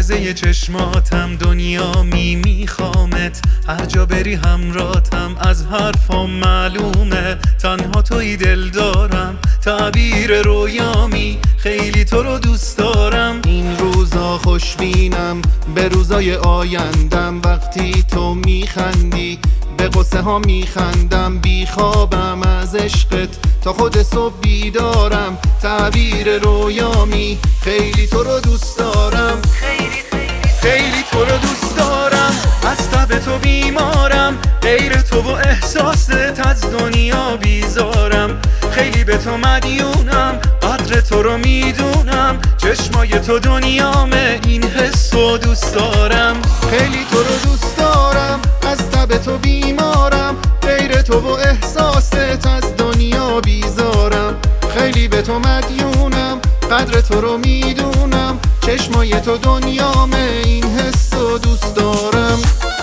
معجزه چشماتم، دنیا میخوامت، هر جا بری همراتم، از حرفام معلومه تنها توی دل دارم، تعبیر رویامی، خیلی تو رو دوست دارم. این روزا خوشبینم به روزای آیندم، وقتی تو میخندی به قصه ها میخندم، بیخوابم از عشقت تا خود صبح بیدارم، تعبیر رویامی، خیلی تو رو دوست دارم، خیلی تو رو دوست دارم. از تب تو بیمارم، غیر تو و احساست از دنیا بیزارم، خیلی به تو مدیونم، قدر تو رو میدونم، چشمای تو دنیامه، این حس رو دوست دارم، خیلی تو رو دوست دارم. از تب تو بیمارم، غیر تو و احساست از دنیا بیزارم، خیلی به تو مدیونم، قدر تو رو میدونم، چشمای تو دنیامه، این حس رو دوست دارم.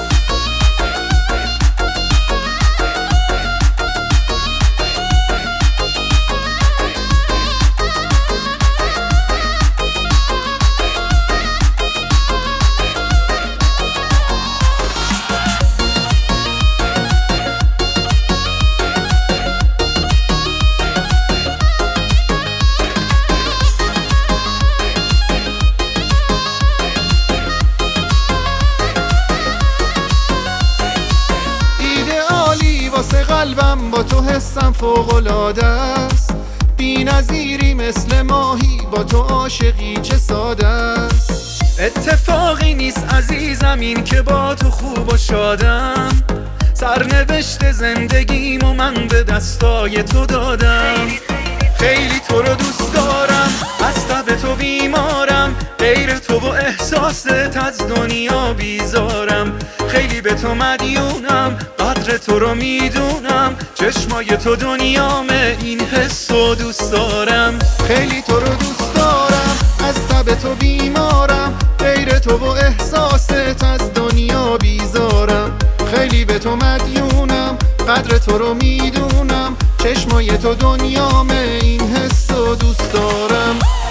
واسه قلبم با تو حسم فوق‌العاده است، بی نظیری مثل ماهی، با تو عاشقی چه ساده است. اتفاقی نیست عزیزم این که با تو خوب و شادم، سرنوشت زندگیمو من به دستای تو دادم، خیلی تو رو دوست دارم. از تب تو بیمارم، غیر تو و احساست از دنیا بیزارم، خیلی به تو مدیونم، قدر تو رو میدونم، چشمای تو دنیامه، این حس رو دوست دارم، خیلی تو رو دوست دارم. از تب تو بیمارم، غیر تو و احساست از دنیا بیزارم، خیلی به تو مدیونم، قدر تو رو میدونم، چشمای تو دنیامه، این حس رو دوست دارم.